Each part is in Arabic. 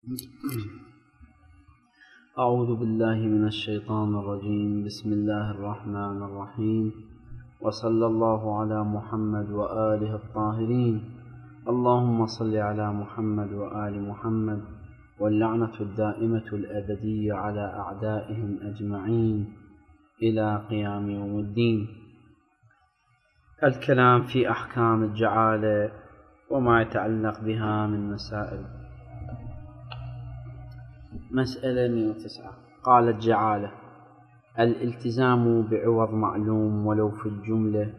أعوذ بالله من الشيطان الرجيم. بسم الله الرحمن الرحيم، وصلى الله على محمد وآله الطاهرين. اللهم صل على محمد وآل محمد، واللعنة الدائمة الأبدية على أعدائهم أجمعين إلى قيام يوم الدين. الكلام في أحكام الجعالة وما يتعلق بها من مسائل. مسألة 109. قال الجعالة: الالتزام بعوض معلوم ولو في الجملة.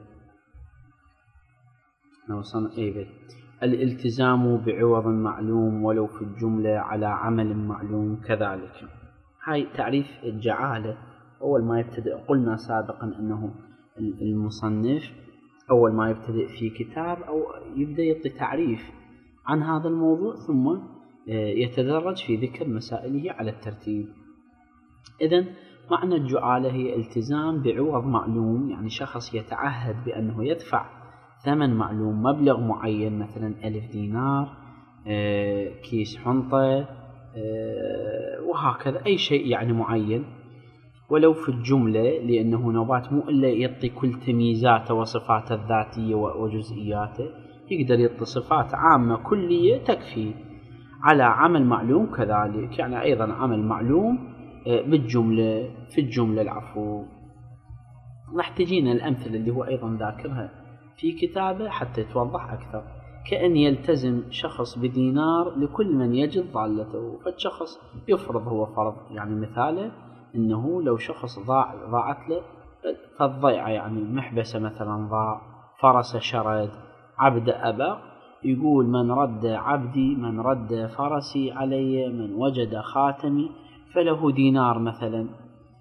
الالتزام بعوض معلوم ولو في الجملة على عمل معلوم كذلك. هاي تعريف الجعالة. أول ما يبتدئ، قلنا سابقا أنه المصنف أول ما يبتدئ في كتاب أو يبدأ يعطي تعريف عن هذا الموضوع، ثم يتدرج في ذكر مسائله على الترتيب. إذن معنى الجعالة هي التزام بعوض معلوم، يعني شخص يتعهد بأنه يدفع ثمن معلوم، مبلغ معين، مثلا 1000 دينار، كيس حنطة، وهكذا أي شيء يعني معين، ولو في الجملة، لأنه نوبات مو إلا يعطي كل تمييزاته وصفاته الذاتية وجزئياته، يقدر يعطي صفات عامة كلية تكفي. على عمل معلوم كذلك، يعني أيضا عمل معلوم بالجملة، في الجملة العفو. راح تجينا الأمثلة اللي هو أيضا ذاكرها في كتابه حتى يتوضح أكثر. كأن يلتزم شخص بدينار لكل من يجد ضالته، فالشخص يفرض هو فرض. يعني مثاله إنه لو شخص ضاعت له فالضيعة، يعني محبسة مثلا ضاع، فرس شرد، عبد أبى، يقول: من رد عبدي، من رد فرسي علي، من وجد خاتمي فله دينار مثلا.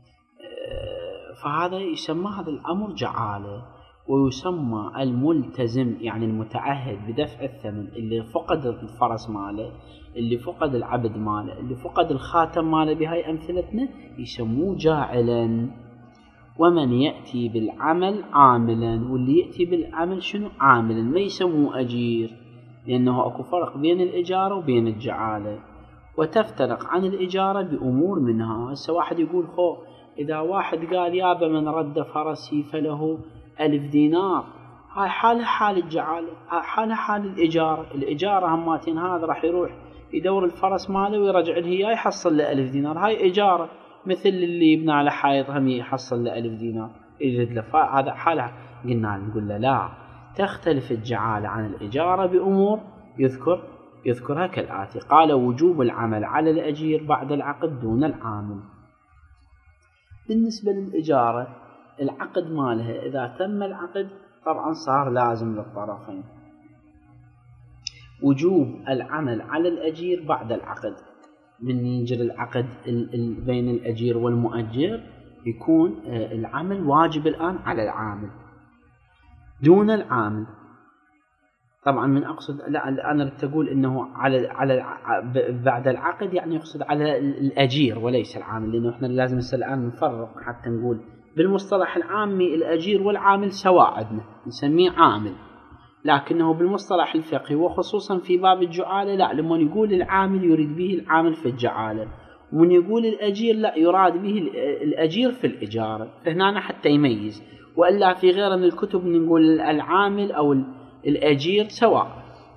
فهذا يسمى هذا الأمر جعالة. ويسمى الملتزم يعني المتعهد بدفع الثمن، اللي فقد الفرس ماله، اللي فقد العبد ماله، اللي فقد الخاتم ماله، بهاي أمثلتنا، يسموه جاعلا. ومن يأتي بالعمل عاملا، واللي يأتي بالعمل شنو؟ عاملا، ما يسموه أجير، لأنه أكو فرق بين الإجارة وبين الجعالة. وتفترق عن الإجارة بأمور منها. هسه واحد يقول: إذا واحد قال: يابا من رد فرسي فله 1000 دينار، هاي حالة حال الجعالة، هاي حالة حال الإجارة. الإجارة هماتين، هذا راح يروح يدور الفرس ماله ويرجع له إياه يحصل له 1000 دينار، هاي إجارة. مثل اللي يبنى على حائط هم يحصل له 1000 دينار يجد له، هذا حالة. نقول له لا، تختلف الجعالة عن الإجارة بأمور يذكرها كالآتي. قال: وجوب العمل على الأجير بعد العقد دون العامل. بالنسبة للإجارة، العقد مالها إذا تم العقد طبعا صار لازم للطرفين. وجوب العمل على الأجير بعد العقد، من ينجر العقد بين الأجير والمؤجر، يكون العمل واجب الآن على العامل دون العامل. طبعا من أقصد، لا أنا تقول إنه على بعد العقد، يعني يقصد على الأجير وليس العامل، لأنه إحنا لازم الآن نفرق حتى نقول بالمصطلح العامي الأجير والعامل سواء عندنا نسميه عامل، لكنه بالمصطلح الفقهي وخصوصا في باب الجعالة لا، لما يقول العامل يريد به العامل في الجعالة، ومن يقول الأجير لا، يراد به الأجير في الإجارة. فهنا حتى يميز، وإلا في غير من الكتب نقول العامل أو الأجير سواء.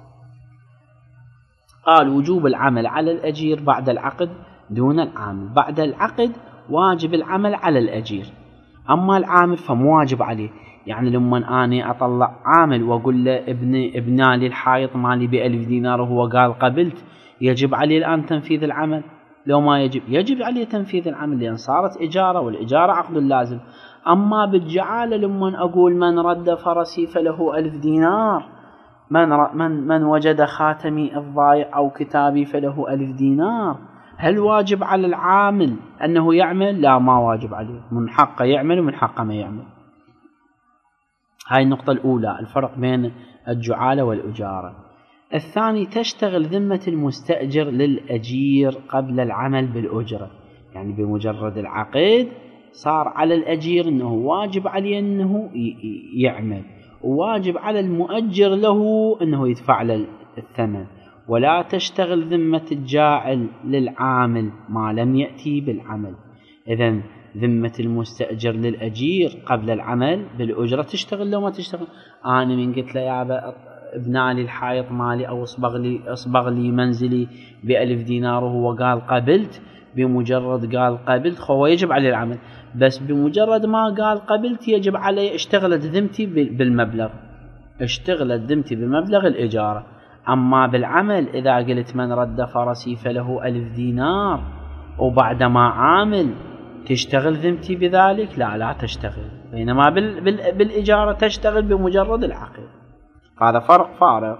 قال: وجوب العمل على الأجير بعد العقد دون العامل. بعد العقد واجب العمل على الأجير، أما العامل فمو واجب عليه. يعني لما أنا أطلع عامل وأقول له ابنى لي الحائط مالي ب1000 دينار وهو قال قبلت، يجب عليه الآن تنفيذ العمل؟ لو ما يجب عليه تنفيذ العمل، لأن صارت إجارة، والإجارة عقد لازم. أما بالجعالة لما أقول: من رد فرسي فله 1000 دينار، من وجد خاتمي الضايع أو كتابي فله 1000 دينار، هل واجب على العامل أنه يعمل؟ لا، ما واجب عليه، من حقه يعمل ومن حقه ما يعمل. هاي النقطة الأولى، الفرق بين الجعالة والإجارة. الثاني: تشتغل ذمة المستأجر للأجير قبل العمل بالأجرة. يعني بمجرد العقد صار على الأجير أنه واجب عليه أنه يعمل، وواجب على المؤجر له أنه يدفع له الثمن، ولا تشتغل ذمة الجاعل للعامل ما لم يأتي بالعمل. إذن ذمة المستأجر للأجير قبل العمل بالأجرة تشتغل لو ما تشتغل. أنا من قلت له يا ابنى لي الحائط مالي أو أصبغ لي منزلي ب1000 دينار وهو قال قبلت، بمجرد قال قبلت هو يجب عليه العمل، بس بمجرد ما قال قبلت يجب علي اشتغلت ذمتي بالمبلغ، اشتغلت ذمتي بمبلغ الإجارة. أما بالعمل إذا قلت من رد فرسي فله 1000 دينار وبعدما عامل تشتغل ذمتي بذلك، لا تشتغل، بينما بالإجارة تشتغل بمجرد العقد. هذا فرق فارغ.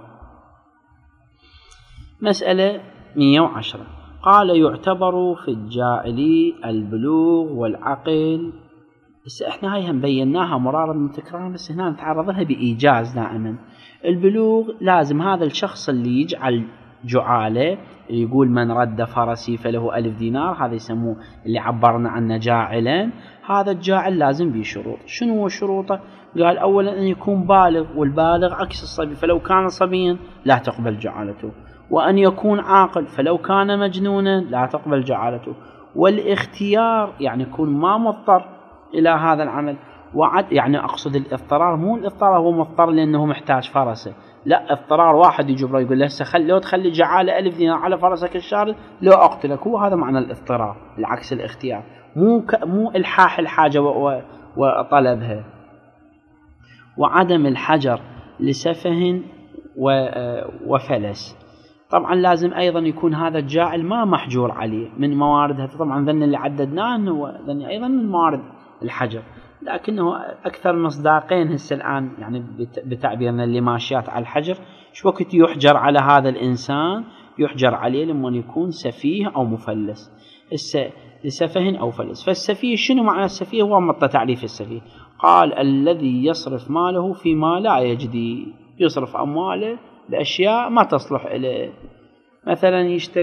مسألة 110 قال يعتبر في الجاعل البلوغ والعقل. بس احنا هاي هم بيناها مرارا متكررا، بس هنا نتعرض لها بإيجاز دائما. البلوغ لازم هذا الشخص اللي يجعل جعالة، اللي يقول من رد فرسي فله 1000 دينار، هذا يسموه اللي عبرنا عنه جاعلا. هذا الجاعل لازم به شروط. شنو هو شروطه؟ قال أولا أن يكون بالغ، والبالغ عكس الصبي، فلو كان صبيا لا تقبل جعالته. وأن يكون عاقل، فلو كان مجنونا لا تقبل جعالته. والاختيار يعني يكون ما مضطر إلى هذا العمل. يعني أقصد الاضطرار، مو الاضطرار هو مضطر لأنه محتاج فرسه، لا، اضطرار واحد يجبره يقول له لو تخلي جعالة 1000 دينار على فرسك الشارد لو أقتلك، هو هذا معنى الاضطرار، العكس الاختيار، مو إلحاح الحاجة وطلبها. وعدم الحجر لسفه وفلس. طبعا لازم أيضا يكون هذا الجاعل ما محجور عليه من مواردها. طبعا ذن اللي عددناه أنه ذن أيضا من موارد الحجر، لكنه أكثر مصداقين هسه الآن يعني بتعبيرنا اللي ماشيات على الحجر. شو وقت يحجر على هذا الإنسان؟ يحجر عليه لما يكون سفيه أو مفلس. لسفه أو فلس. فالسفيه شنو معنى السفيه؟ هو مطلع تعريف السفيه، قال الذي يصرف ماله فيما لا يجدي، يصرف أمواله بأشياء ما تصلح إليه. مثلا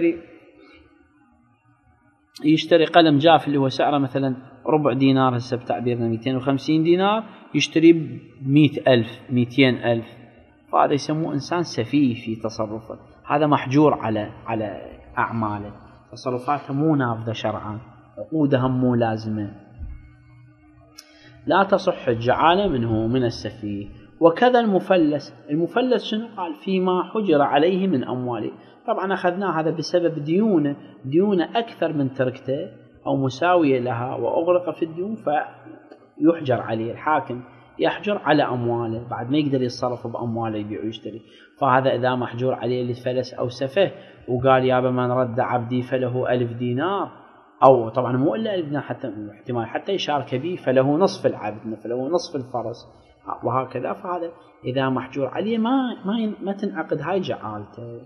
يشتري قلم جاف اللي هو سعره مثلا ربع دينار، هسه بتعبيرنا 250 دينار، يشتري ب100,000 200,000، فهذا يسموه إنسان سفيه في تصرفه. هذا محجور على أعماله، تصرفاته مو نافذة شرعا، عقودها مو لازمة. لا تصح الجعالة منه من السفيه. وكذا المفلس. المفلس شنو قال؟ فيما حجر عليه من أمواله. طبعا أخذنا هذا بسبب ديونه أكثر من تركته أو مساوية لها وأغرق في الديون، فيحجر عليه. الحاكم يحجر على أمواله، بعد ما يقدر يتصرف بأمواله يبيع ويشتري. فهذا إذا محجور عليه لفلس أو سفه وقال يابا من رد عبدي فله 1000 دينار، أو طبعا مو إلا 1000 دينار، حتى احتمال حتى يشارك به فله نصف العبد، فله نصف الفرس، وهكذا. فهذا إذا محجور عليه ما تنعقد هاي جعالته.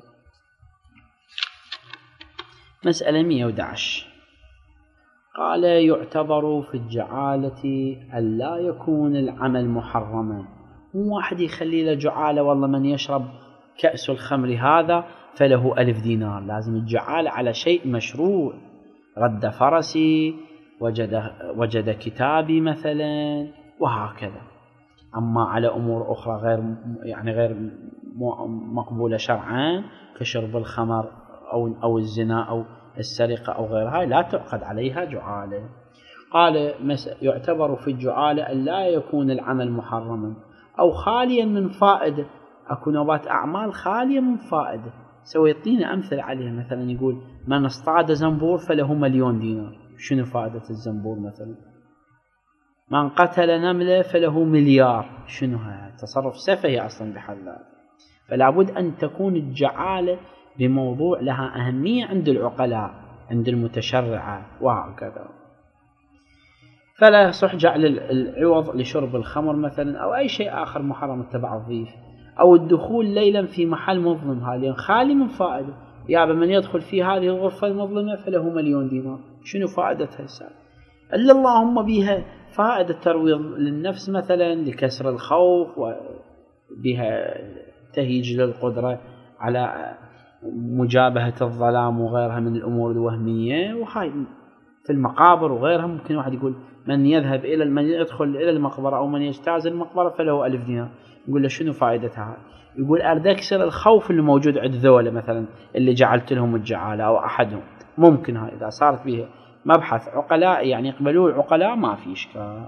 مسألة 111 قال يعتبر في الجعالة أن لا يكون العمل محرما. مو واحد يخلي له جعالة والله من يشرب كأس الخمر هذا فله 1000 دينار، لازم الجعالة على شيء مشروع. رد فرسي، وجد كتابي مثلا، وهكذا. أما على أمور أخرى غير مقبولة شرعا كشرب الخمر أو الزنا أو السرقة أو غيرها لا تعقد عليها جعالة. قال يعتبر في الجعالة أن لا يكون العمل محرما أو خاليا من فائدة. أكو نوبات أعمال خالية من فائدة، سوى يعطينا أمثل عليها. مثلا يقول من اصطاد زنبور فله 1,000,000 دينار، شنو فائدة الزنبور؟ مثلا من قتل نملة فله 1,000,000,000، شنو هذا؟ تصرف سفهي أصلا بحد ذاته. فلا بد أن تكون الجعالة بموضوع لها أهمية عند العقلاء، عند المتشرعة، وهكذا. فلا يصح جعل العوض لشرب الخمر مثلا أو أي شيء آخر محرم اتبع الضيف، أو الدخول ليلا في محل مظلم، هذا خالي من فائدة. يابا من يدخل في هذه الغرفة المظلمة فله 1,000,000 دينار، شنو فائدتها السالة؟ إلا اللهم بها فائدة ترويض للنفس مثلا لكسر الخوف، وبها تهيج للقدرة على مجابهة الظلام وغيرها من الأمور الوهمية. وهاي في المقابر وغيرها ممكن واحد يقول من يدخل إلى المقبرة أو من يجتاز المقبرة فله 1000 دينار. نقول له شنو فائدتها؟ يقول أريد أكسر الخوف اللي موجود عند ذولا مثلا اللي جعلت لهم الجعالة أو أحدهم. ممكن هاي إذا صارت به مبحث عقلاء يعني يقبلوه العقلاء ما في إشكال.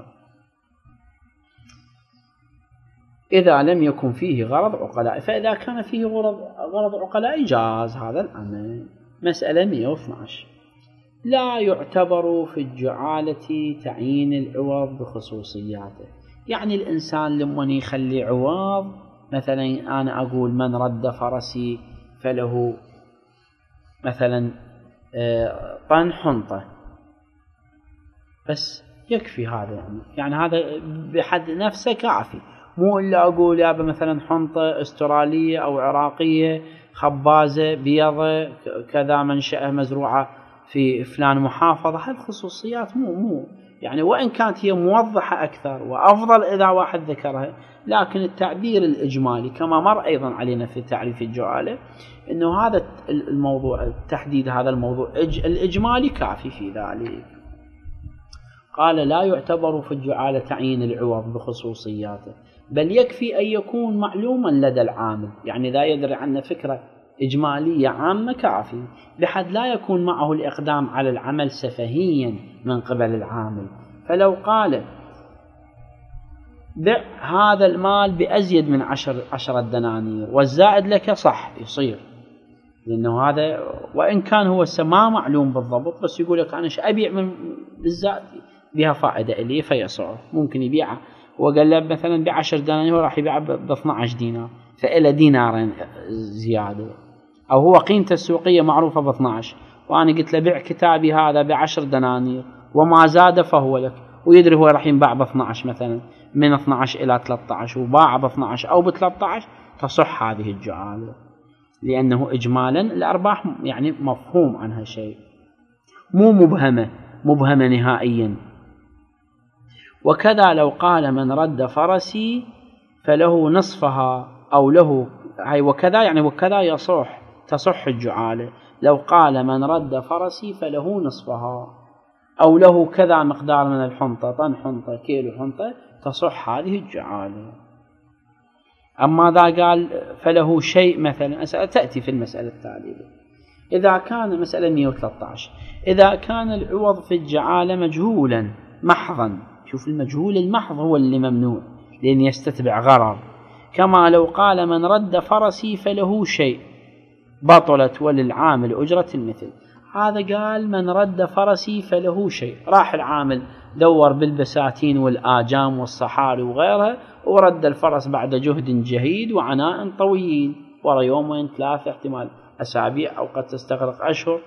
إذا لم يكن فيه غرض عقلاء، فإذا كان فيه غرض عقلاء جاز هذا الأمر. مسألة 112. لا يعتبر في الجعالة تعيين العوض بخصوصياته. يعني الإنسان لما يخلي عوض، مثلا أنا أقول من رد فرسي فله مثلا طن حنطة بس، يكفي هذا يعني هذا بحد نفسه كافي. مو إلا أقول يابا مثلا حنطة استرالية أو عراقية خبازة بيضة كذا منشأة مزروعة في فلان محافظة. هالخصوصيات مو يعني وإن كانت هي موضحة أكثر وأفضل إذا واحد ذكرها، لكن التعبير الإجمالي كما مر أيضا علينا في تعريف الجعالة أنه هذا الموضوع تحديد هذا الموضوع الإجمالي كافي في ذلك. قال لا يعتبر في الجعالة تعيين العوض بخصوصياته، بل يكفي أن يكون معلوما لدى العامل. يعني إذا يدري عنه فكرة إجمالية عامة كافي، بحد لا يكون معه الإقدام على العمل سفهيا من قبل العامل. فلو قال بع هذا المال بأزيد من 10 دنانير والزائد لك، صح يصير، لأنه هذا وإن كان هو ما معلوم بالضبط، بس يقول لك أنا أبيع من الزائد بها فائدة إلي فيصعب. ممكن يبيعها وقال له مثلا ب10 دنانير وراح يبيع ب12 دينار، فإلى دينارين زيادة. أو هو قيمته السوقية معروفة ب12 وأنا قلت له بيع كتابي هذا ب10 دنانير وما زاد فهو لك، ويدري هو راح ينباع ب12 مثلا من 12 إلى 13 وباع ب12 أو ب13، تصح هذه الجعالة، لأنه إجمالا الأرباح يعني مفهوم عنها شيء، مو مبهمة نهائيا. وكذا لو قال من رد فرسي فله نصفها أو له وكذا يعني وكذا تصح الجعالة. لو قال من رد فرسي فله نصفها أو له كذا مقدار من الحنطة، طن حنطة كيلو حنطة، تصح هذه الجعالة. أما إذا قال فله شيء مثلا، تأتي في المسألة التالية. إذا كان مسألة 113 إذا كان العوض في الجعالة مجهولا محضا، شوف المجهول المحض هو اللي ممنوع لأن يستتبع غرر. كما لو قال من رد فرسي فله شيء بطلت وللعامل أجرة المثل. هذا قال من رد فرسي فله شيء، راح العامل دور بالبساتين والآجام والصحاري وغيرها ورد الفرس بعد جهد جهيد وعناء طويل، ورا يومين 3 احتمال أسابيع أو قد تستغرق أشهر،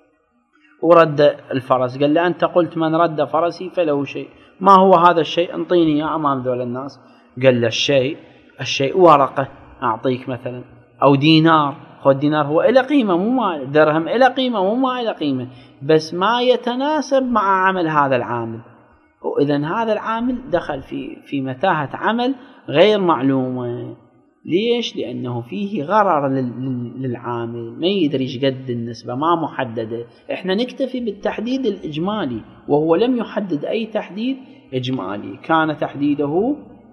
ورد الفرس. قال له أنت قلت من رد فرسي فله شيء، ما هو هذا الشيء؟ انطيني يا أمام ذول الناس. قال له الشيء ورقة أعطيك مثلا، أو دينار، خذ دينار هو إلى قيمة مو ما درهم إلى قيمة مو ما إلى قيمة، بس ما يتناسب مع عمل هذا العامل. وإذن هذا العامل دخل في متاهة عمل غير معلومة. ليش؟ لأنه فيه غرر للعامل، ما يدري ايش قد النسبة، ما محددة. احنا نكتفي بالتحديد الإجمالي، وهو لم يحدد أي تحديد إجمالي، كان تحديده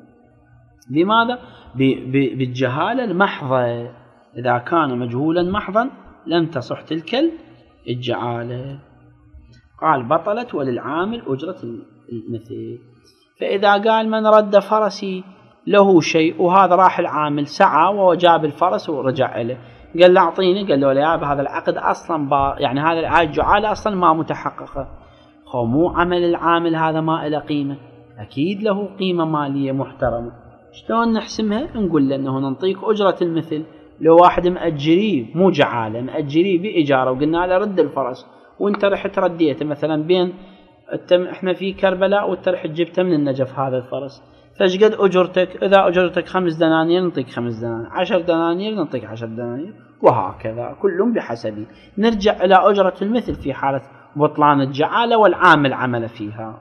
بماذا؟ بالجهالة المحضة. إذا كان مجهولا محضا لم تصح تلك الجعالة. قال بطلت وللعامل أجرة المثل. فإذا قال من رد فرسي له شيء، وهذا راح العامل سعى وجاب الفرس ورجع له، قال له أعطيني، قال له لا، هذا العقد أصلا يعني هذا الجعالة أصلا ما متحققة. مو عمل العامل هذا ما له قيمة، أكيد له قيمة مالية محترمة. شلون نحسمها؟ نقول له أنه ننطيك أجرة المثل. لو واحد مأجريه مو جعالة، مأجريه بإجارة وقلنا له رد الفرس وانت رحت رديته مثلا بين احنا في كربلاء وانت رحت جبته من النجف هذا الفرس، فايش قد أجرتك؟ إذا أجرتك 5 دنانير نعطيك 5 دنانير، 10 دنانير نعطيك 10 دنانير، وهكذا كلهم بحسبه. نرجع إلى أجرة المثل في حالة بطلان الجعالة والعامل عمل فيها.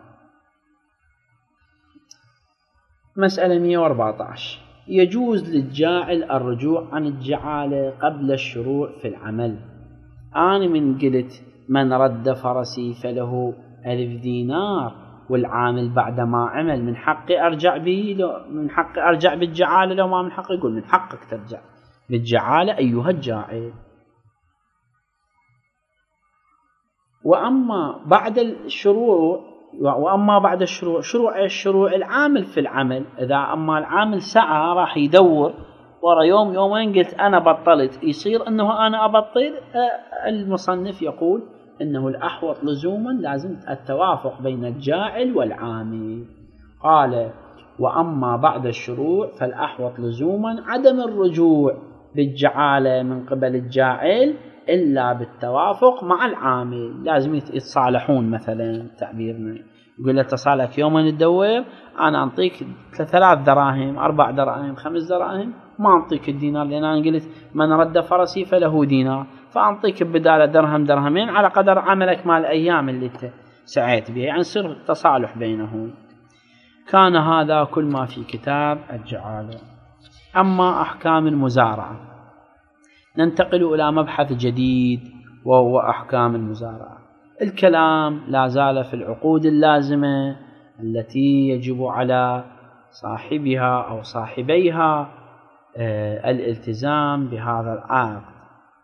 مسألة 114 يجوز للجاعل الرجوع عن الجعالة قبل الشروع في العمل. أنا من قلت من رد فرسي فله 1000 دينار والعامل بعدما عمل من حقي أرجع به، من حقي أرجع بالجعالة، لو ما من حقي يقول من حقك ترجع بالجعالة أيها الجاعل. وأما بعد الشروع شروع العامل في العمل. إذا أما العامل سعى راح يدور ورا يوم يومين قلت أنا بطلت، يصير أنه أنا أبطل. المصنف يقول أنه الأحوط لزوما لازم التوافق بين الجاعل والعامل. قال وأما بعد الشروع فالأحوط لزوما عدم الرجوع بالجعالة من قبل الجاعل إلا بالتوافق مع العامل. لازم يتصالحون، مثلا تعبيرنا يقول له تصالك يوما تدور، أنا أعطيك 3 دراهم 4 دراهم 5 دراهم، ما أعطيك الدينار لأن أنا قلت من رد فرسي فله دينار، فأعطيك بدال درهم درهمين على قدر عملك مع الأيام اللي انت سعيت بها، يعني يصير تصالح بينهم. كان هذا كل ما في كتاب الجعالة. أما أحكام المزارعة، ننتقل إلى مبحث جديد وهو أحكام المزارعة. الكلام لا زال في العقود اللازمة التي يجب على صاحبها أو صاحبيها الالتزام بهذا العقد.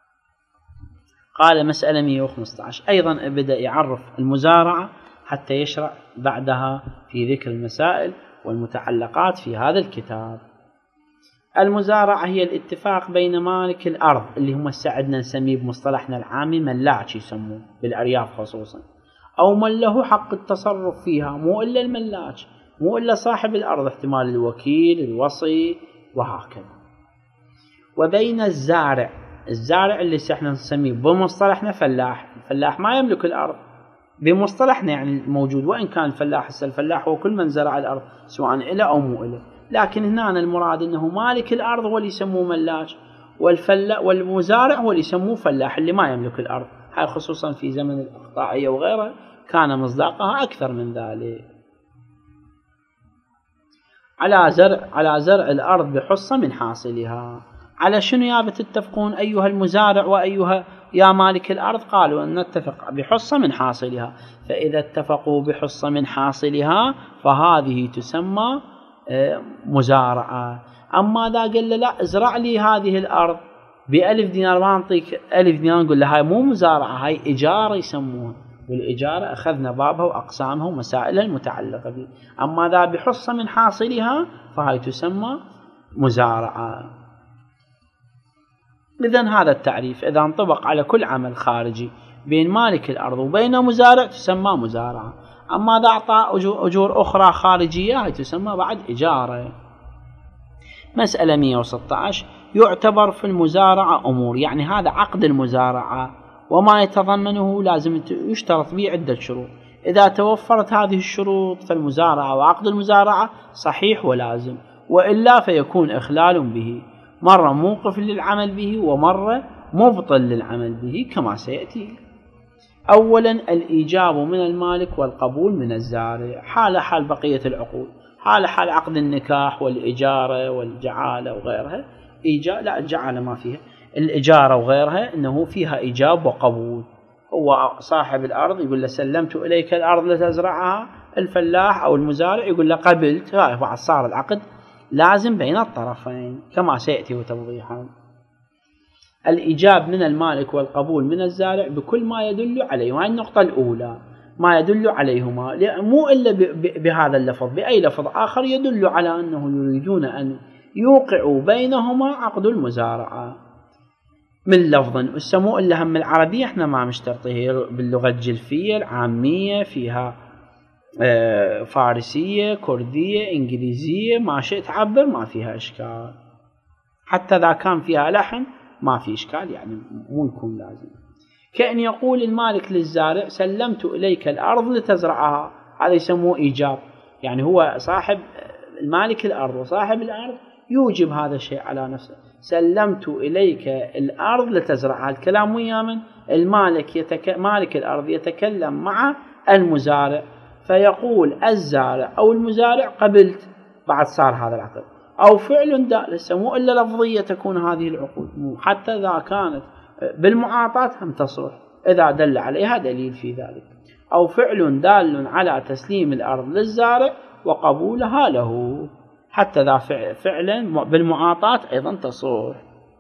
قال مسألة 115 أيضا بدأ يعرف المزارعة حتى يشرع بعدها في ذكر المسائل والمتعلقات في هذا الكتاب. المزارعة هي الاتفاق بين مالك الأرض اللي هم ساعدنا نسميه بمصطلحنا العامي ملاك يسموه بالأرياف خصوصا، أو من له حق التصرف فيها، مو إلا الملاك، مو إلا صاحب الأرض، احتمال الوكيل الوصي وهكذا، وبين الزارع اللي احنا نسميه بمصطلحنا فلاح. الفلاح ما يملك الأرض بمصطلحنا يعني موجود، وإن كان الفلاح هو كل من زرع الأرض سواء إله أو مو إله، لكن هنا المراد أنه مالك الأرض هو اللي يسموه ملاك، والمزارع هو اللي يسموه فلاح اللي ما يملك الأرض. هاي خصوصا في زمن الإقطاعية وغيرها كان مصداقها أكثر من ذلك. على زرع الأرض بحصة من حاصلها. على شنو يا بتتفقون أيها المزارع وأيها يا مالك الأرض؟ قالوا أن نتفق بحصة من حاصلها. فإذا اتفقوا بحصة من حاصلها فهذه تسمى مزارعة. أما إذا قال لا ازرع لي هذه الأرض ب1000 دينار ما أعطيك 1000 دينار، نقول له هاي مو مزارعة، هاي إجارة يسموها، والإجارة أخذنا بابها وأقسامها ومسائلها المتعلقة به. أما إذا بحصة من حاصلها فهاي تسمى مزارعة. إذن هذا التعريف إذا انطبق على كل عمل خارجي بين مالك الأرض وبين مزارع تسمى مزارعة. أما إذا أعطى أجور أخرى خارجية هي تسمى بعد إجارة. مسألة 116 يعتبر في المزارعة أمور، يعني هذا عقد المزارعة وما يتضمنه لازم يشترط به عدة شروط. إذا توفرت هذه الشروط فالمزارعة وعقد المزارعة صحيح ولازم، وإلا فيكون إخلال به، مرة موقف للعمل به ومرة مبطل للعمل به كما سيأتي. أولا الإيجاب من المالك والقبول من الزارع، حال بقية العقود، حال عقد النكاح والإجارة والجعالة وغيرها. لا الجعالة ما فيها، الإجارة وغيرها إنه فيها إيجاب وقبول. هو صاحب الأرض يقول له سلمت إليك الأرض لتزرعها، الفلاح أو المزارع يقول له قبلت، بعد صار العقد لازم بين الطرفين كما سيأتي وتوضيحا. الإيجاب من المالك والقبول من الزارع بكل ما يدل عليه، وهي النقطة الأولى، ما يدل عليهما، مو إلا بهذا اللفظ، بأي لفظ آخر يدل على أنه يريدون أن يوقعوا بينهما عقد المزارعة من لفظ السمو إلا هم العربية احنا ما مشترطيه، باللغة الجلفية العامية فيها فارسية كردية إنجليزية ما شئت تعبر ما فيها إشكال، حتى إذا كان فيها لحن ما في إشكال، يعني مو يكون لازم. كأن يقول المالك للزارع سلمت إليك الأرض لتزرعها، هذا يسموه إيجاب، يعني هو صاحب المالك الأرض وصاحب الأرض يوجب هذا الشيء على نفسه، سلمت إليك الأرض لتزرعها. الكلام ويا من مالك الأرض يتكلم مع المزارع، فيقول الزارع أو المزارع قبلت، بعد صار هذا العقد، أو فعل دال، مو إلا لفظية تكون هذه العقود، حتى إذا كانت بالمعاطاة هم تصلح إذا دل عليها دليل في ذلك. أو فعل دال على تسليم الأرض للزارع وقبولها له، حتى ذا فعلا بالمعاطاة أيضا تصح.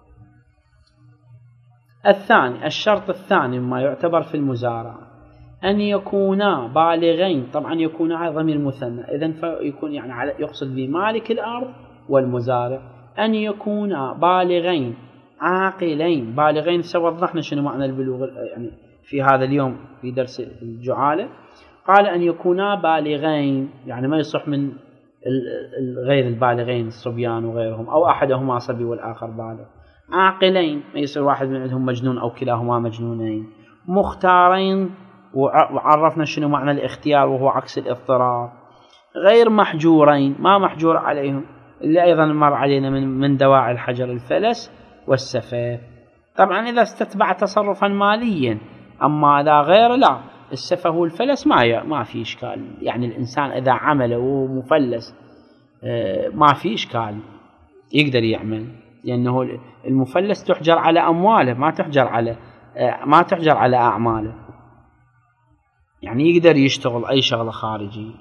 الثاني، الشرط الثاني مما يعتبر في المزارعة أن يكونا بالغين. طبعا يكونا ضمير مثنى، إذن فيكون يعني يقصد بمالك الأرض والمزارع. أن يكونا بالغين عاقلين. بالغين وضحنا شنو معنى البلوغ يعني في هذا اليوم في درس الجعالة. قال أن يكونا بالغين، يعني ما يصح من غير البالغين الصبيان وغيرهم، أو أحدهما صبي والآخر بالغ. عاقلين، ما يصير واحد من عندهم مجنون أو كلاهما مجنونين. مختارين، وعرفنا شنو معنى الاختيار وهو عكس الاضطرار. غير محجورين، ما محجور عليهم، اللي أيضا مر علينا من دواعي الحجر الفلس والسفه. طبعا إذا استتبع تصرفا ماليا، أما إذا غير لا، السفه والفلس ما في إشكال. يعني الإنسان إذا عمل ومفلس ما في إشكال، يقدر يعمل، لأنه المفلس تحجر على أمواله، ما تحجر على أعماله. يعني يقدر يشتغل أي شغلة خارجي.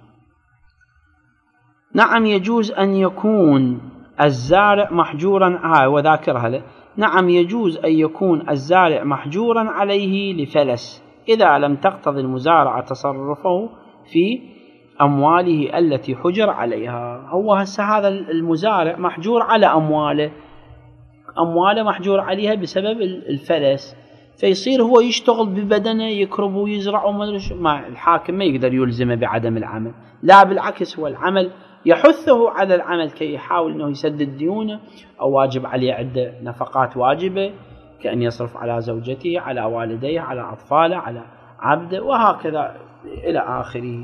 نعم يجوز أن يكون الزارع محجورا، وذاكرها له. نعم يجوز أن يكون الزارع محجورا عليه لفلس إذا لم تقتضي المزارعة تصرفه في أمواله التي حجر عليها. هو هسه هذا المزارع محجور على أمواله محجور عليها بسبب الفلس، فيصير هو يشتغل ببدنه، يكرب ويزرع وما الحاكم ما يقدر يلزمه بعدم العمل، لا بالعكس، هو العمل يحثه على العمل كي يحاول أنه يسدد ديونه، أو واجب عليه عدة نفقات واجبة كأن يصرف على زوجته، على والديه، على أطفاله، على عبده، وهكذا إلى آخره.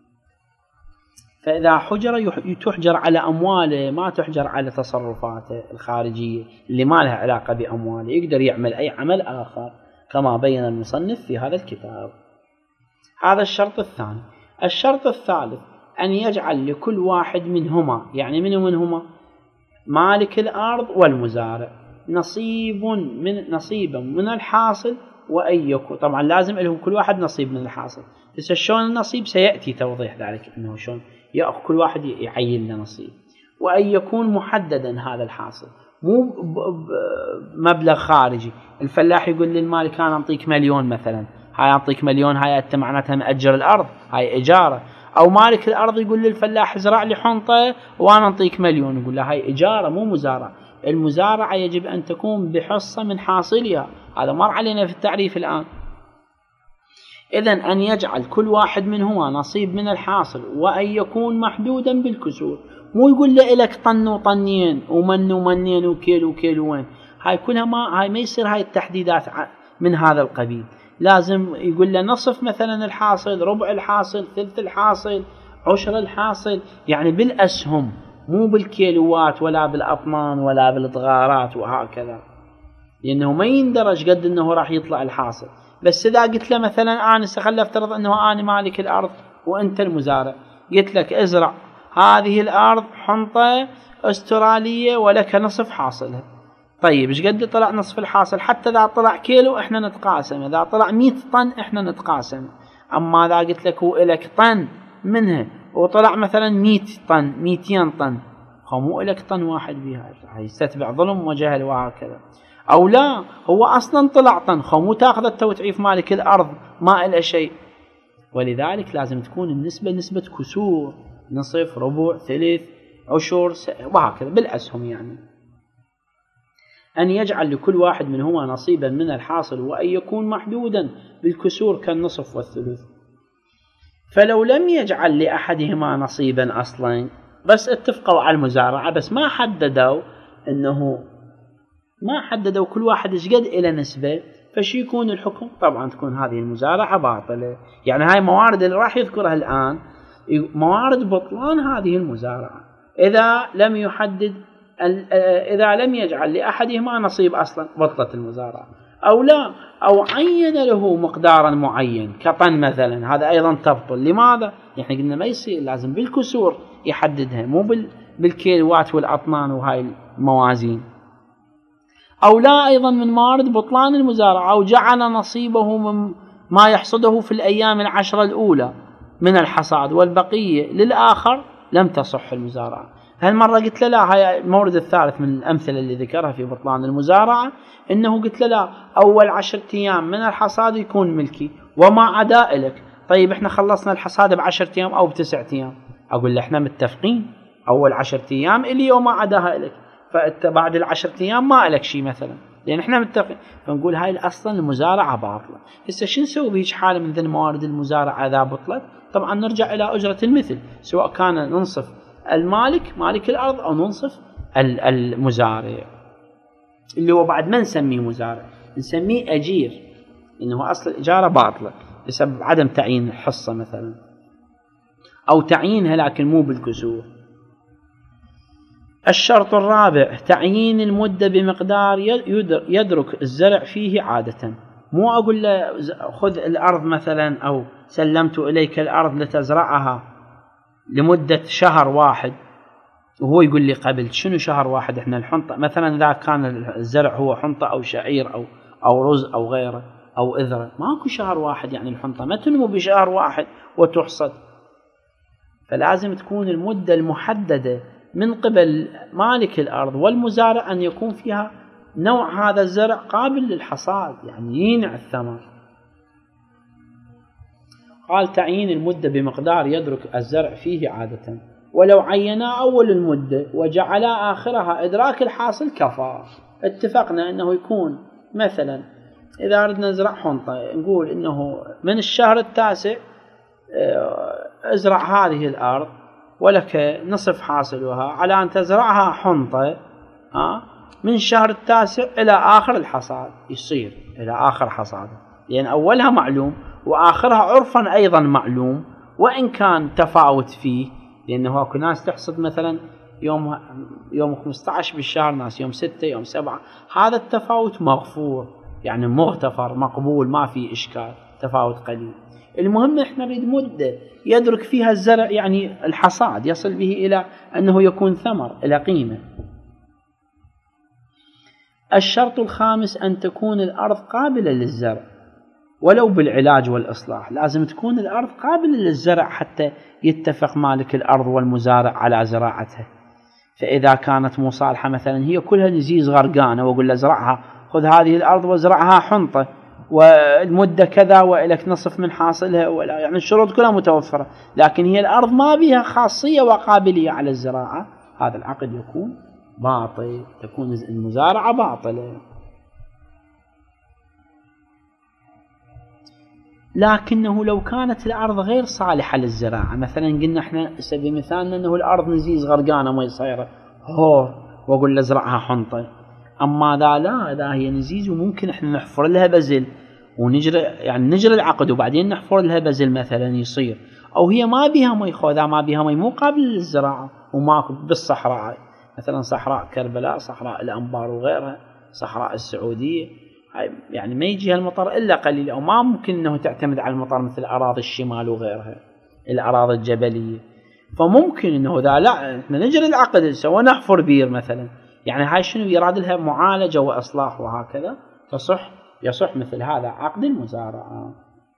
فإذا حجر تحجر على أمواله، ما تحجر على تصرفاته الخارجية اللي ما لها علاقة بأمواله، يقدر يعمل أي عمل آخر كما بين المصنف في هذا الكتاب. هذا الشرط الثاني. الشرط الثالث أن يجعل لكل واحد منهما، يعني منهما مالك الأرض والمزارع، نصيبا من الحاصل، وأن يكون طبعا لازم لهم كل واحد نصيب من الحاصل. بس شلون النصيب سيأتي توضيح ذلك، أنه شلون يأخذ كل واحد يعين له نصيب. وأن يكون محددا هذا الحاصل، مو مبلغ خارجي. الفلاح يقول للمالك أنا أعطيك مليون مثلا، هاي أعطيك مليون، هاي أنت معناتها مأجر الأرض، هاي إجارة. أو مالك الأرض يقول للفلاح ازرع لي حنطة وأنا أعطيك مليون، يقول له هاي إجارة مو مزارعة. المزارعة يجب أن تكون بحصة من حاصلها، هذا مر علينا في التعريف الآن. إذن أن يجعل كل واحد منهما نصيب من الحاصل، وأن يكون محدودا بالكسور. مو يقول له إلك طن وطنين ومن ومنين وكيلو وكيلوين، هاي كلها ما يصير هاي التحديدات من هذا القبيل. لازم يقول له نصف مثلا الحاصل، ربع الحاصل، ثلث الحاصل، عشر الحاصل، يعني بالأسهم، مو بالكيلوات ولا بالأطنان ولا بالضغارات وهكذا، لأنه ما يندرج قد أنه راح يطلع الحاصل. بس إذا قلت له مثلا أنا خلنا افترض أنه أنا مالك الأرض وأنت المزارع، قلت لك ازرع هذه الأرض حنطة أسترالية ولك نصف حاصلها. طيب إيش قد طلع نصف الحاصل؟ حتى إذا طلع كيلو إحنا نتقاسم، إذا طلع 100 طن إحنا نتقاسم. أما إذا قلت لك هو إلك طن منها وطلع مثلا 100 طن 200 طن، مو إلك طن واحد بها، يستتبع ظلم وجهل وهكذا. أو لا، هو أصلا طلع طن، مو تأخذ التوتعيف مالك الأرض ما إلى شيء. ولذلك لازم تكون النسبة نسبة كسور، نصف، ربع، ثلث، عشر، وهكذا بالأسهم. يعني أن يجعل لكل واحد منهما نصيبا من الحاصل، وأن يكون محدودا بالكسور كالنصف والثلث. فلو لم يجعل لأحدهما نصيبا أصلا، بس اتفقوا على المزارعة، بس ما حددوا كل واحد ايش قد إلى نسبة، فش يكون الحكم؟ طبعا تكون هذه المزارعة باطلة. يعني هاي موارد اللي راح يذكرها الآن موارد بطلان هذه المزارعة إذا لم يجعل لأحدهما نصيب أصلا، بطلت المزارعة. أو لا، أو عين له مقدارا معين كطن مثلا، هذا أيضا تبطل. لماذا؟ يعني قلنا ما يصير، لازم بالكسور يحددها، مو بالكيلوات والأطنان وهاي الموازين. أو لا، أيضا من موارد بطلان المزارعة، أو جعل نصيبه ما يحصده في الأيام 10 الأولى من الحصاد والبقية للآخر لم تصح المزارعة. هالمرة قلت له لا، هاي المورد الثالث من الأمثلة اللي ذكرها في بطلان المزارعة، إنه قلت له لا، أول 10 أيام من الحصاد يكون ملكي وما عدا إلك. طيب إحنا خلصنا الحصاد ب10 أيام أو ب9 أيام، أقول له إحنا متفقين أول 10 أيام إلي وما عداها إلك، فأنت بعد 10 أيام ما إلك شيء مثلا، لأن إحنا متفقين. فنقول هاي أصلا المزارعة باطلة. هسه شو نسوي بهيج حالة من ذي موارد المزارعة إذا بطلت؟ طبعا نرجع إلى أجرة المثل، سواء كان ننصف المالك مالك الأرض أو ننصف المزارع، اللي هو بعد ما نسميه مزارع، نسميه أجير، إنه أصل الإجارة باطلة بسبب عدم تعيين الحصة مثلا، أو تعيينها لكن مو بالكسور. الشرط الرابع تعيين المدة بمقدار يدرك الزرع فيه عادة. مو أقول له خذ الأرض مثلا أو سلمت إليك الأرض لتزرعها لمدة شهر واحد، وهو يقول لي قبل شنو شهر واحد؟ إحنا الحنطة مثلا إذا كان الزرع هو حنطة أو شعير أو رز أو غيره أو إذرة، ماكو شهر واحد، يعني الحنطة ما تنمو بشهر واحد وتحصد. فلازم تكون المدة المحددة من قبل مالك الأرض والمزارع أن يكون فيها نوع هذا الزرع قابل للحصاد، يعني ينع الثمر. قال تعيين المدة بمقدار يدرك الزرع فيه عادة، ولو عينا أول المدة وجعلا آخرها إدراك الحاصل كفى. اتفقنا أنه يكون مثلا إذا أردنا نزرع حنطة نقول إنه من الشهر 9 ازرع هذه الأرض ولك نصف حاصلها على أن تزرعها حنطة من شهر 9 إلى آخر الحصاد، يصير إلى آخر حصاد، لأن أولها معلوم وآخرها عرفا أيضا معلوم، وإن كان تفاوت فيه، لأنه أكو ناس تحصد مثلا يوم 15 بالشهر، ناس يوم 6 يوم 7، هذا التفاوت مغفور، يعني مغتفر مقبول ما في إشكال، تفاوت قليل. المهم إحنا نريد مدة يدرك فيها الزرع، يعني الحصاد يصل به إلى أنه يكون ثمر إلى قيمة. الشرط الخامس أن تكون الأرض قابلة للزرع ولو بالعلاج والإصلاح. لازم تكون الأرض قابلة للزرع حتى يتفق مالك الأرض والمزارع على زراعتها. فإذا كانت مصالحة مثلا هي كلها نزيز غرقانة وأقول له زرعها، خذ هذه الأرض وزرعها حنطة والمدة كذا وإلك نصف من حاصلها، ولا يعني الشروط كلها متوفرة، لكن هي الأرض ما بها خاصية وقابلية على الزراعة، هذا العقد يكون باطل، تكون المزارعة باطلة. لكنه لو كانت الأرض غير صالحة للزراعة، مثلا قلنا احنا بمثالنا أنه الأرض نزيز غرقانة ما يصير وأقول له زرعها حنطة، أما ذا هي نزيز وممكن احنا نحفر لها بزل نجري العقد وبعدين نحفر لها بزل مثلا يصير، أو هي ما بها مي، خوذا ما بها مي مو قابل للزراعة وماكو بالصحراء، مثلا صحراء كربلاء، صحراء الأنبار وغيرها، صحراء السعودية، يعني ما يجيها المطر إلا قليل، أو ما ممكن أنه تعتمد على المطر مثل أراضي الشمال وغيرها الأراضي الجبلية. فممكن أنه ذا لا احنا نجري العقد سوى نحفر بير مثلا، يعني هاي شنو يراد لها معالجة وإصلاح وهكذا، يصح مثل هذا عقد المزارعة.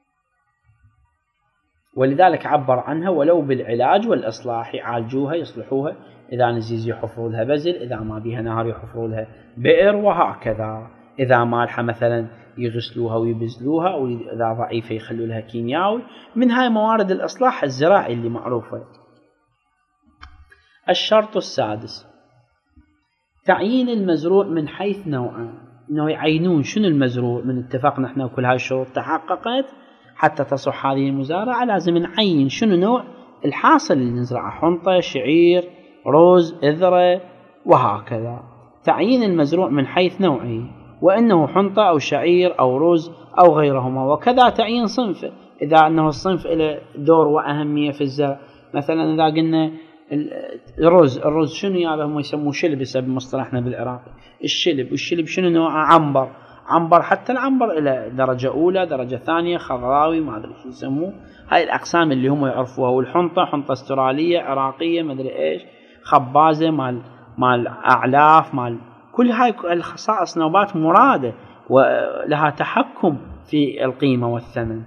ولذلك عبر عنها ولو بالعلاج والإصلاح، يعالجوها يصلحوها، إذا نزيز يحفروا لها بزل، إذا ما بيها نهر يحفروا لها بئر وهكذا، إذا مالحة مثلا يغسلوها ويبزلوها، أو إذا ضعيفة يخلوا لها كيمياوي. من هاي موارد الإصلاح الزراعي اللي معروفة. الشرط السادس تعيين المزروع من حيث نوعان، إنه يعينون شنو المزروع، من اتفقنا احنا وكل هاي الشروط تحققت حتى تصح هذه المزارعة، لازم نعين شنو نوع الحاصل اللي نزرعه، حنطة شعير رز إذرة وهكذا. تعيين المزروع من حيث نوعه، وإنه حنطة أو شعير أو رز أو غيرهما، وكذا تعيين صنفه، إذا أنه الصنف له دور وأهمية في الزرع. مثلا إذا قلنا الرز شنو يعني هم يسموه شلب بسبب مصطلحنا بالعراق، الشلب شنو نوعه؟ عنبر حتى العنبر إلى درجة أولى درجة ثانية خضراوي ما أدري شو يسموه، هاي الأقسام اللي هم يعرفوها. والحنطة حنطة استرالية عراقية ما أدري إيش، خبازة مال أعلاف، مال كل هاي الخصائص نوبات مرادة ولها تحكم في القيمة والثمن.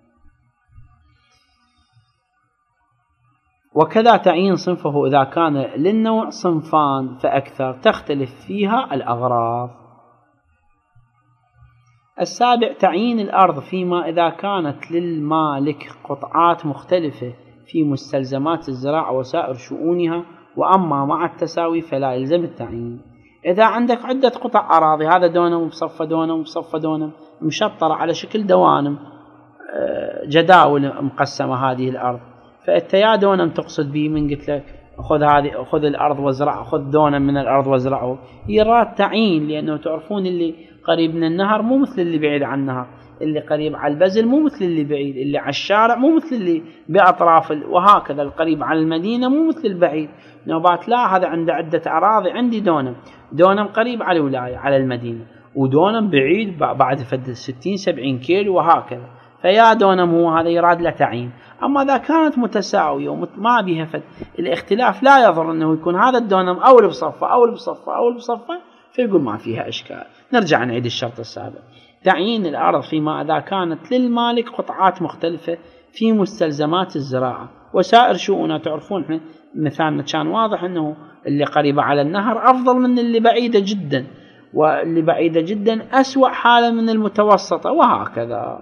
وكذا تعيين صنفه إذا كان للنوع صنفان فأكثر تختلف فيها الأغراض. السابع تعيين الأرض فيما إذا كانت للمالك قطعات مختلفة في مستلزمات الزراعة وسائر شؤونها، وأما مع التساوي فلا يلزم التعيين. إذا عندك عدة قطع أراضي، هذا دونم بصفة دونم بصفة دونم مشطرة على شكل دوانم، جداول مقسمة هذه الأرض، فأنت يا دونم تقصد به من قلت لك خذ الأرض وازرع، خذ دونم من الأرض وازرعه، يراد تعيين، لأنه تعرفون اللي قريب من النهر مو مثل اللي بعيد عن النهر، اللي قريب على البزل مو مثل اللي بعيد، اللي على الشارع مو مثل اللي بأطراف، وهكذا القريب على المدينة مو مثل البعيد. نوبات لا، هذا عنده عدة أراضي، عندي دونم قريب على الولاية على المدينة، ودونم بعيد بعد فد 60-70 كيلو وهكذا، فيا دونم هو هذا يراد له تعيين. أما إذا كانت متساوية وما بها فد الاختلاف لا يضر أنه يكون هذا الدونم أول بصفة أول بصفة أول بصفة، فيقول ما فيها إشكال. نرجع نعيد الشرط السابق: تعيين الأرض فيما إذا كانت للمالك قطعات مختلفة في مستلزمات الزراعة وسائر شؤونها. تعرفون احنا مثالنا كان واضح أنه اللي قريبة على النهر أفضل من اللي بعيدة جدا، واللي بعيدة جدا أسوأ حالة من المتوسطة، وهكذا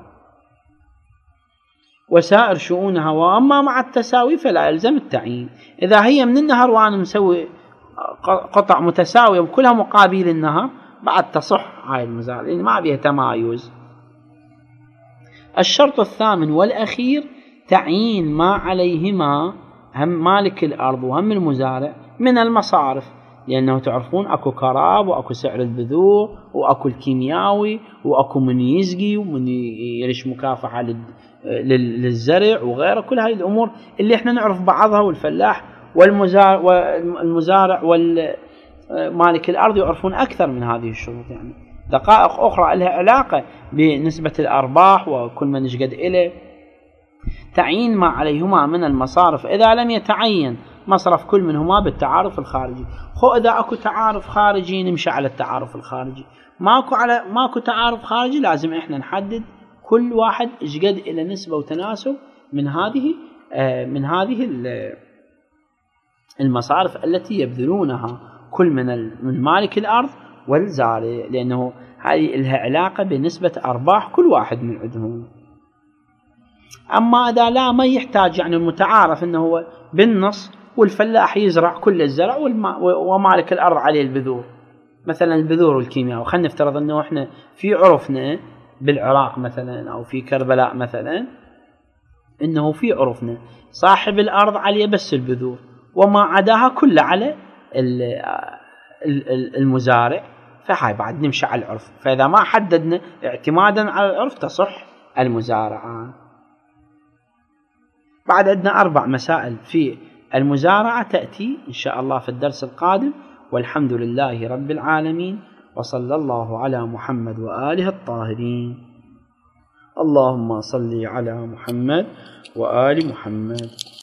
وسائر شؤونها. وأما مع التساوي فلا يلزم التعيين. إذا هي من النهر وأنا مسوي قطع متساوية وكلها مقابل النهر بعد تصح هاي المزارع، لأن ما بيها تمايز. الشرط الثامن والأخير: تعيين ما عليهما هم مالك الأرض وهم المزارع من المصارف، لأنه تعرفون أكو كراب وأكو سعر البذور وأكو الكيمياوي وأكو من يسقي ومن يرش مكافحة للزرع وغيره. كل هذه الأمور اللي احنا نعرف بعضها، والفلاح والمزارع والمالك الأرض يعرفون أكثر من هذه الشروط. يعني دقائق أخرى لها علاقة بنسبة الأرباح وكل من يشقد إليه. تعيين ما عليهما من المصارف إذا لم يتعين مصرف كل منهما بالتعارف الخارجي. إذا أكو تعارف خارجي نمشي على التعارف الخارجي، ماكو تعارف خارجي لازم إحنا نحدد كل واحد يشقد إلى نسبة وتناسب من هذه المصارف التي يبذلونها كل من مالك الأرض والزارع، لأنه هذه لها علاقة بنسبة أرباح كل واحد من عندهم. أما إذا لا ما يحتاج، يعني المتعارف أنه هو بالنص والفلاح يزرع كل الزرع ومالك الأرض عليه البذور، مثلا البذور والكيمياء. وخلنا نفترض أنه إحنا في عرفنا بالعراق مثلا أو في كربلاء مثلا، أنه في عرفنا صاحب الأرض عليه بس البذور وما عداها كله على المزارع، فهاي بعد نمشي على العرف. فإذا ما حددنا اعتمادا على العرف تصح المزارعة. بعد عندنا 4 مسائل في المزارعة تأتي إن شاء الله في الدرس القادم. والحمد لله رب العالمين، وصلى الله على محمد وآله الطاهرين. اللهم صل على محمد وآل محمد.